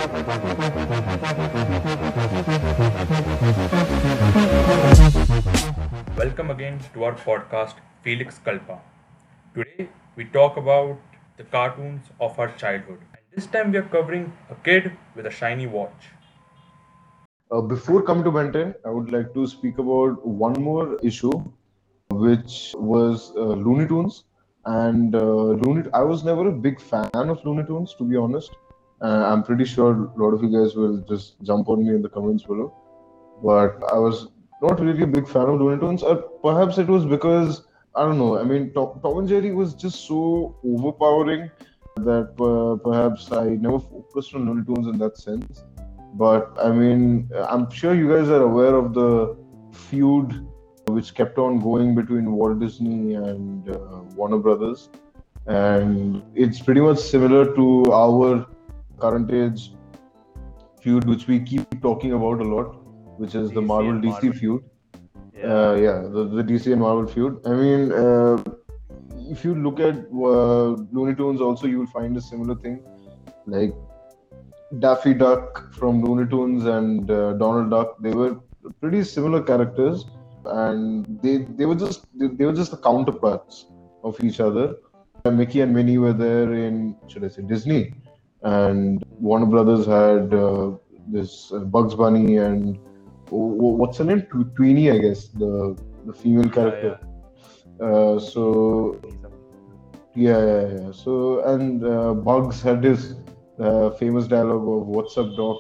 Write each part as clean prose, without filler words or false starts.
Welcome again to our podcast, Felix Kalpa. Today we talk about the cartoons of our childhood. And this time we are covering a kid with a shiny watch. Before coming to Ben 10, I would like to speak about one more issue, which was Looney Tunes. And I was never a big fan of Looney Tunes, to be honest. I'm pretty sure a lot of you guys will just jump on me in the comments below. But I was not really a big fan of Looney Tunes, or perhaps it was because I don't know. I mean, Tom and Jerry was just so overpowering that perhaps I never focused on Looney Tunes in that sense. But I mean, I'm sure you guys are aware of the feud which kept on going between Walt Disney and Warner Brothers, and it's pretty much similar to our current age feud, which we keep talking about a lot, which is the DC Marvel and DC Marvel. feud. Yeah. The DC and Marvel feud. I mean, if you look at Looney Tunes, also you will find a similar thing, like Daffy Duck from Looney Tunes and Donald Duck. They were pretty similar characters, and they were just the counterparts of each other. Mickey and Minnie were there in, should I say, Disney, and Warner Brothers had this Bugs Bunny and what's her name? Tweenie, I guess, the female character. So yeah. So and Bugs had his famous dialogue of "What's up, Doc?"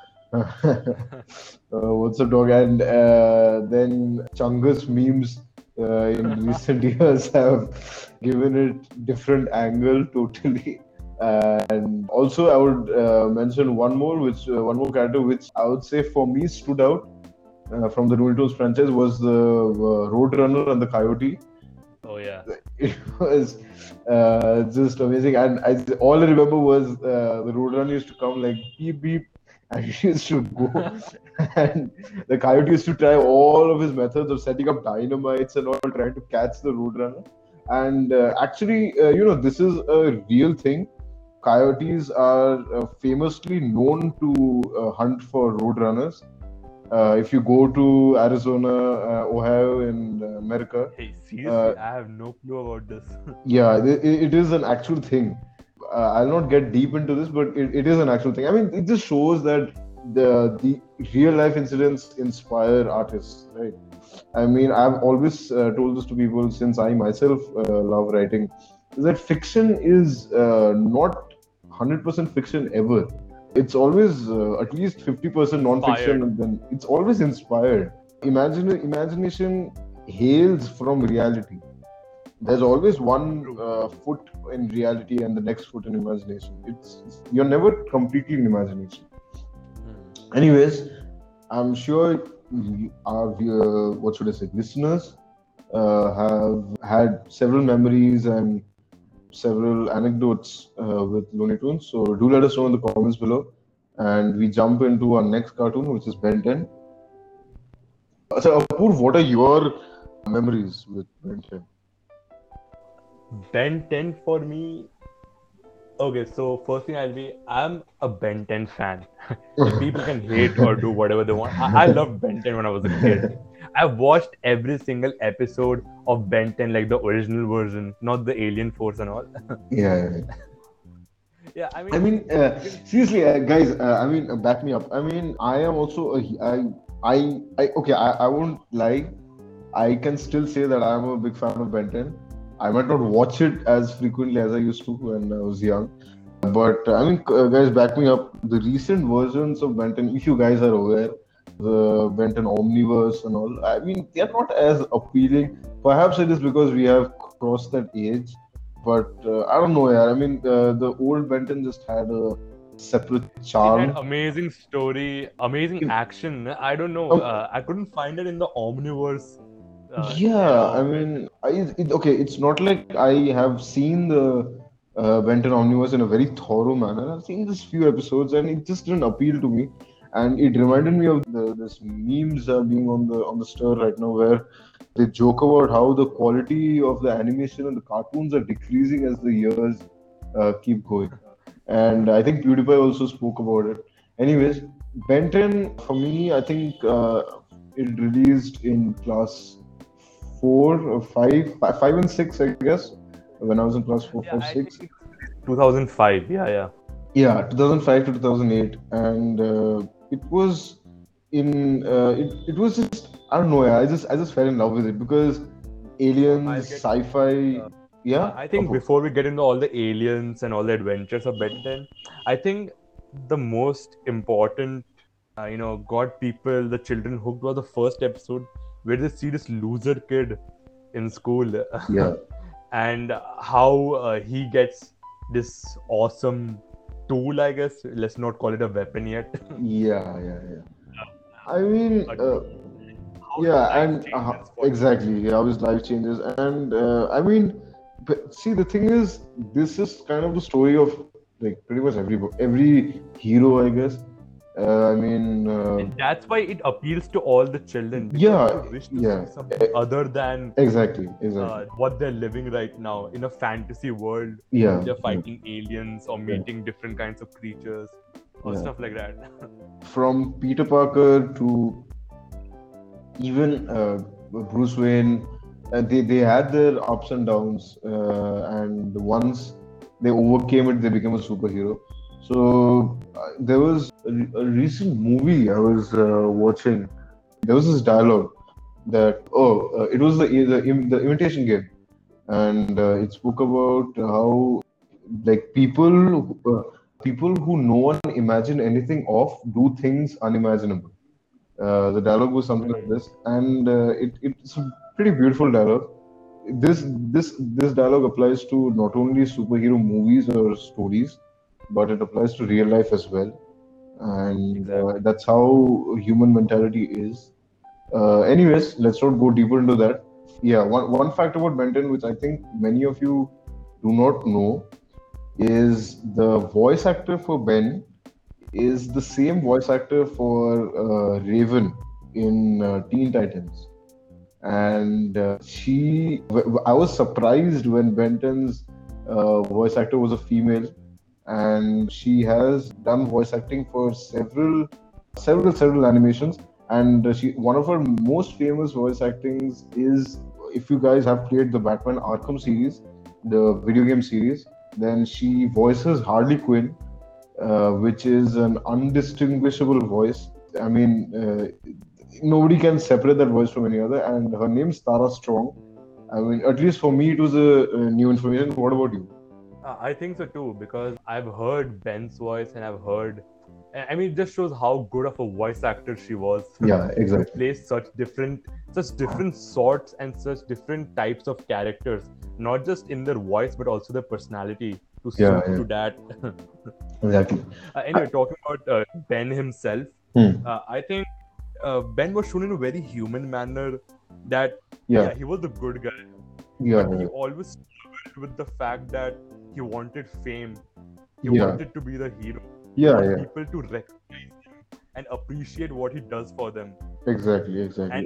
What's up, dog? And then Chungus memes in recent years have given it different angle totally. And also, I would mention one more character which I would say for me stood out from the Looney Tunes franchise was the Roadrunner and the Coyote. Oh yeah. It was just amazing, and all I remember was the Roadrunner used to come like beep beep, and he used to go, and the Coyote used to try all of his methods of setting up dynamites and all, trying to catch the Roadrunner. And actually, this is a real thing. Coyotes are famously known to hunt for roadrunners. If you go to Arizona, Ohio, in America, Hey, seriously, I have no clue about this. yeah, it is an actual thing. I'll not get deep into this, but it is an actual thing. I mean, it just shows that the real life incidents inspire artists, right? I mean, I've always told this to people since I myself love writing, is that fiction is not 100% fiction ever. It's always at least 50% non-fiction, Inspired. and then it's always inspired. Imagination hails from reality. There's always one foot in reality and the next foot in imagination. You're never completely in imagination. Anyways, I'm sure our what should I say, listeners have had several memories and several anecdotes with Looney Tunes. So do let us know in the comments below, and we jump into our next cartoon, which is Ben 10. So Apoorv, what are your memories with Ben 10? Ben 10 for me. Okay, so first thing I'm a Ben 10 fan. People can hate or do whatever they want. I loved Ben 10 when I was a kid. I watched every single episode of Ben 10, like the original version, not the Alien Force and all. Yeah. Yeah, I mean, seriously, guys. I mean, back me up. I mean, I am also I won't lie. I can still say that I am a big fan of Ben 10. I might not watch it as frequently as I used to when I was young. But I mean, guys, back me up. The recent versions of Ben 10, if you guys are aware, the Ben 10 Omniverse and all, I mean, they are not as appealing. Perhaps it is because we have crossed that age. But I don't know, yeah. I mean, the old Ben 10 just had a separate It charm. had amazing story, amazing action. I don't know. I couldn't find it in the Omniverse. Yeah, I mean, okay, it's not like I have seen the Ben 10 Omniverse in a very thorough manner. I've seen just few episodes, and it just didn't appeal to me. And it reminded me of this memes are being on the stir right now, where they joke about how the quality of the animation and the cartoons are decreasing as the years keep going. And I think PewDiePie also spoke about it. Anyways, Ben 10 for me, I think it released in class 5 and 6, I guess, when I was in class 4, Yeah, 5, I think 6. it was 2005. Yeah. Yeah, 2005 to 2008, and it was it was just, I don't know, yeah, I just fell in love with it because aliens, I'll get. sci-fi, yeah. I think before we get into all the aliens and all the adventures of Ben 10, I think the most important, got people, the children hooked was the first episode where they see this loser kid in school Yeah, and how he gets this awesome tool, I guess. Let's not call it a weapon yet. yeah. I mean, How his yeah, life and changes for him. exactly, how his life changes, and I mean, but see, the thing is, this is kind of the story of like pretty much every hero, I guess. I mean, And that's why it appeals to all the children because yeah, they wish to yeah, see something other than exactly. what they're living right now in a fantasy world. Yeah, They're fighting aliens or yeah, meeting different kinds of creatures or yeah. stuff like that. From Peter Parker to even Bruce Wayne, they had their ups and downs, and once they overcame it, they became a superhero. So there was a recent movie I was watching. There was this dialogue that it was the Imitation Game, and it spoke about how like people who no one imagined anything of do things unimaginable. The dialogue was something like this, and it's a pretty beautiful dialogue. This dialogue applies to not only superhero movies or stories, but it applies to real life as well, and Exactly. that's how human mentality is. Anyways, let's not go deeper into that. Yeah, one fact about Benton, which I think many of you do not know, is the voice actor for Ben is the same voice actor for Raven in Teen Titans. And I was surprised when Benton's voice actor was a female, and she has done voice acting for several animations. And one of her most famous voice actings is, if you guys have played the Batman Arkham series, the video game series, then she voices Harley Quinn, which is an undistinguishable voice. I mean, nobody can separate that voice from any other. And her name's Tara Strong. I mean, at least for me, it was a new information. What about you? I think so too because I've heard Ben's voice and I've heard. I mean, it just shows how good of a voice actor she was Yeah, to exactly. play such different sorts and such different types of characters, not just in their voice but also their personality to Yeah, suit yeah, to that. exactly. Anyway, talking about Ben himself, Hmm. I think Ben was shown in a very human manner that, Yeah, yeah, he was the good guy, yeah, but he always struggled with the fact that he wanted fame, he yeah, wanted to be the hero, he yeah, wanted yeah. people to recognize him and appreciate what he does for them. Exactly. And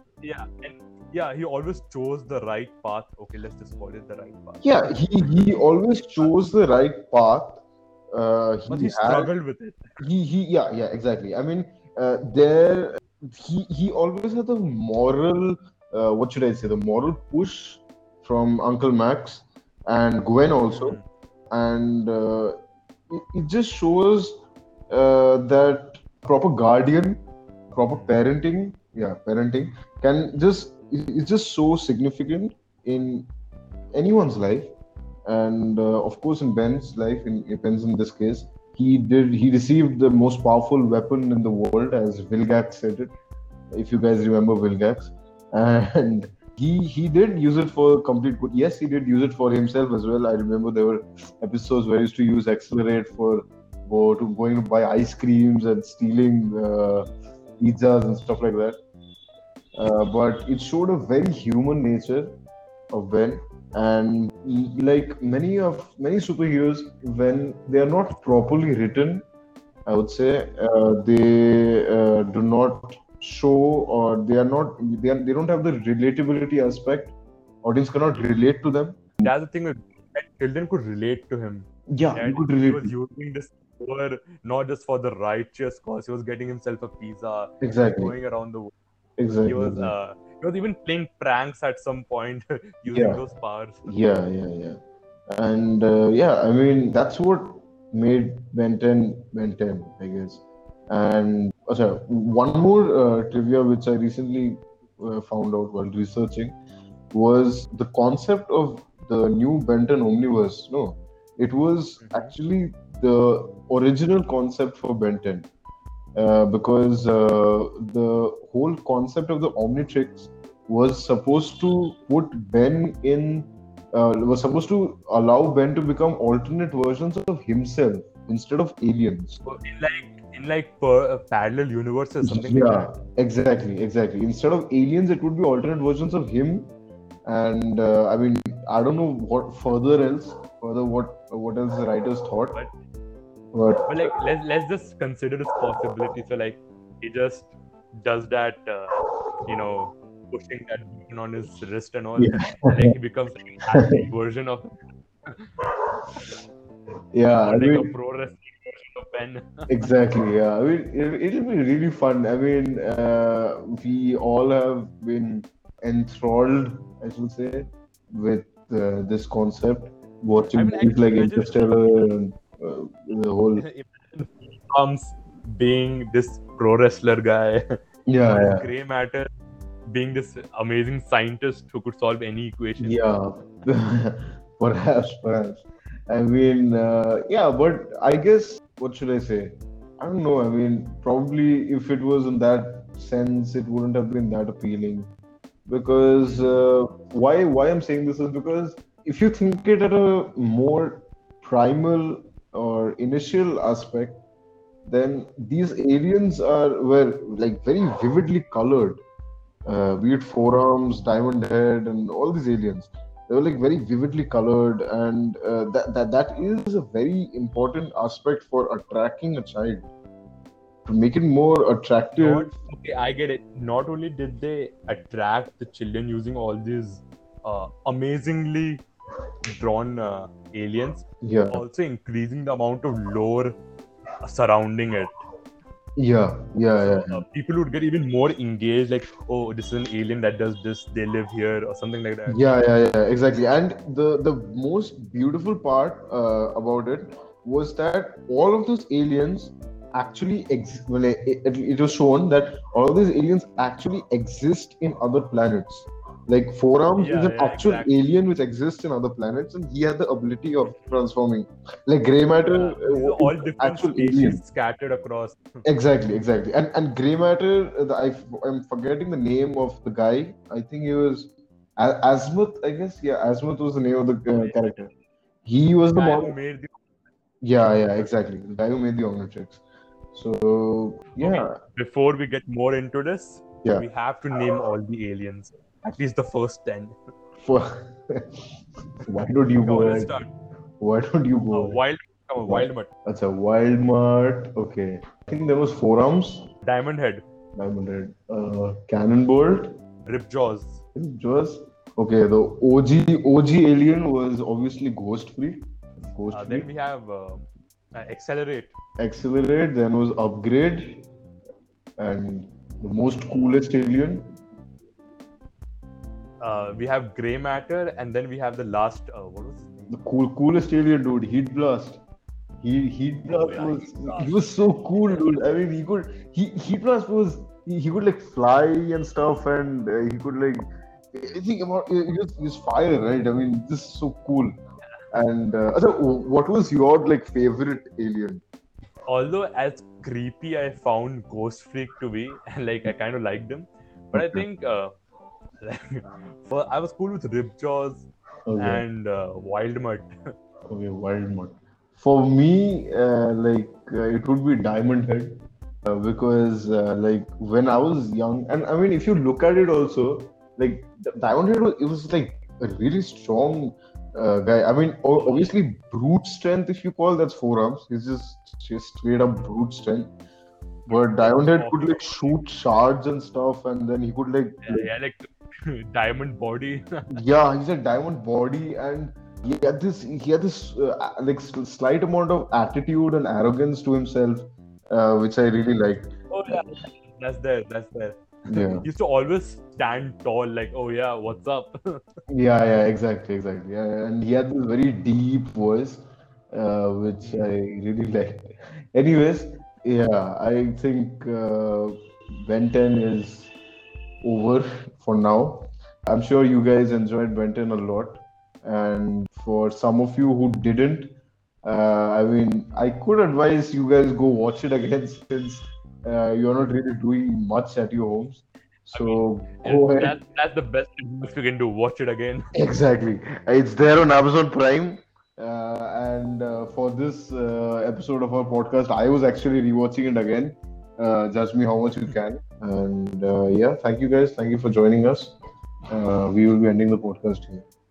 yeah, he always chose the right path. Okay, let's just call it the right path. Yeah, he always chose the right path. But He he had struggled with it. he yeah, exactly. I mean, there he always had the moral, what should I say, the moral push from Uncle Max and Gwen also, Mhm. and it just shows that proper guardian, proper parenting can just it's just so significant in anyone's life, and of course in Ben's in this case, he received the most powerful weapon in the world, as Vilgax said it, if you guys remember Vilgax, and he did use it for complete good. Yes, he did use it for himself as well. I remember there were episodes where he used to use Accelerate for going to buy ice creams and stealing pizzas and stuff like that. But it showed a very human nature of Ben, and like many superheroes, when they are not properly written, I would say they do not show, or they don't have the relatability aspect. Audience cannot relate to them. That's the thing that children could relate to him. Yeah, you That could he relate was to. using this over not just for the righteous cause. He was getting himself a pizza. He was Exactly. going around the world. Exactly. He was even playing pranks at some point using Yeah. those powers. Yeah. And I mean, that's what made Ben 10 Ben 10, I guess. And one more trivia which I recently found out while researching was the concept of the new Ben 10 Omniverse. No, it was Mhm. actually the original concept for Ben 10. Because the whole concept of the Omnitrix was supposed to put Ben in, was supposed to allow Ben to become alternate versions of himself instead of aliens. So in like parallel universes, something like Yeah, that. exactly. Instead of aliens, it would be alternate versions of him. And I mean, I don't know what else the writers thought, But but like let's just consider this possibility. So like he just does that, pushing that button on his wrist and all, yeah, and like he becomes like an athlete version of, yeah. or I like a mean, pro wrestling version of Ben. exactly, yeah. I mean, it'll be really fun. I mean, we all have been enthralled, I should say, with this concept, I watching mean, movies like imagine Interstellar and the whole. imagine comes being this pro wrestler guy, Yeah, Gray Matter being this amazing scientist who could solve any equation. yeah. Perhaps. I mean, but I guess, what should I say? I don't know. I mean, probably if it was in that sense, it wouldn't have been that appealing. Because why I'm saying this is because if you think it at a more primal or initial aspect, then these aliens were like very vividly colored, be it forearms, diamond head, and all these aliens. They were like very vividly colored, and that is a very important aspect for attracting a child, to make it more attractive. Okay, I get it. Not only did they attract the children using all these amazingly drawn aliens, Yeah, also increasing the amount of lore surrounding it. yeah. People would get even more engaged, like, oh, this is an alien that does this, they live here, or something like that. Yeah, exactly. And the most beautiful part about it was that all of those aliens actually it was shown that all of these aliens actually exist in other planets. Like Forearms is an actual Exactly. alien which exists in other planets, and he had the ability of transforming. Like Grey Matter These are is all an different actual species alien. scattered across. Exactly. And Grey Matter, I'm forgetting the name of the guy. I think he was Azimuth, I guess. Yeah, Azimuth was the name of the character. He was The the guy who one. made the. Yeah, exactly. The guy who made the Omnitrix. So Okay, yeah, before we get more into this, yeah. we have to name all the aliens. At least the first 10. For why don't you Come go on, let's ahead? start. Why don't you go ahead? Wild Mutt. That's a Wild Mart. Okay, I think there was Forearms, Diamond Head. Diamond Head, Cannonbolt. Ripjaws. It was okay. The OG alien was obviously Ghost Freak. Then we have Accelerate. Accelerate. Then was Upgrade, and the most coolest alien. We have Grey Matter, and then we have the last. What was his name? The coolest alien dude, Heat Blast. Heat Blast yeah, was Heat Blast. he was so cool, dude. I mean, Heat Blast was he could like fly and stuff, and he could like think about use fire, right? I mean, this is so cool. And so what was your like favorite alien? Although as creepy I found Ghost Freak to be, like I kind of liked him, but I think I was cool with Ripjaws Okay. and Wild Mutt. Okay, Wild Mud. For me, it would be Diamond Head, because like when I was young, and I mean, if you look at it also, like Diamond Head was like a really strong guy. I mean, obviously brute strength, if you call that's Forearms. He's just straight up brute strength. But Diamond Head could like shoot shards and stuff, and then he could like Yeah, like diamond body. yeah, he's a diamond body, and like slight amount of attitude and arrogance to himself, which I really liked. Oh yeah, that's there. That's there. Yeah. He used to always stand tall, like, oh yeah, what's up? Yeah, exactly. Yeah, and he had this very deep voice, which I really liked. Anyways, yeah, I think Ben 10 is over for now. I'm sure you guys enjoyed Ben 10 a lot, and for some of you who didn't, I mean, I could advise you guys go watch it again since you're not really doing much at your homes. I mean, So go ahead. that's the best if you can do. Watch it again. Exactly. It's there on Amazon Prime. And for this episode of our podcast, I was actually rewatching it again. Judge me how much you can. And yeah, thank you guys. Thank you for joining us. We will be ending the podcast here.